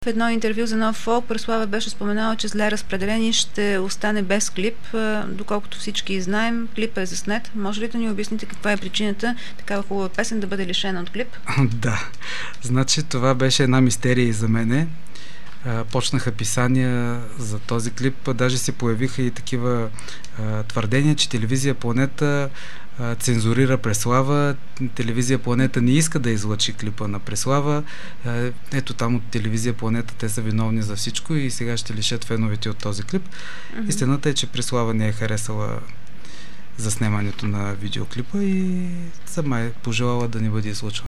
В едно интервю за Нов фолк Преслава беше споменала, че Зле разпределени ще остане без клип. Доколкото всички знаем, клипът е заснет. Може ли да ни обясните каква е причината такава хубава песен да бъде лишена от клип? Да, значи това беше една мистерия и за мене. Почнаха писания за този клип, даже се появиха и такива твърдения, че телевизия Планета цензурира Преслава, телевизия Планета не иска да излъчи клипа на Преслава. Ето там от телевизия Планета те са виновни за всичко и сега ще лишат феновете от този клип. Истината е, че Преслава не е харесала заснемането на видеоклипа и сама е пожелала да не бъде излъчван.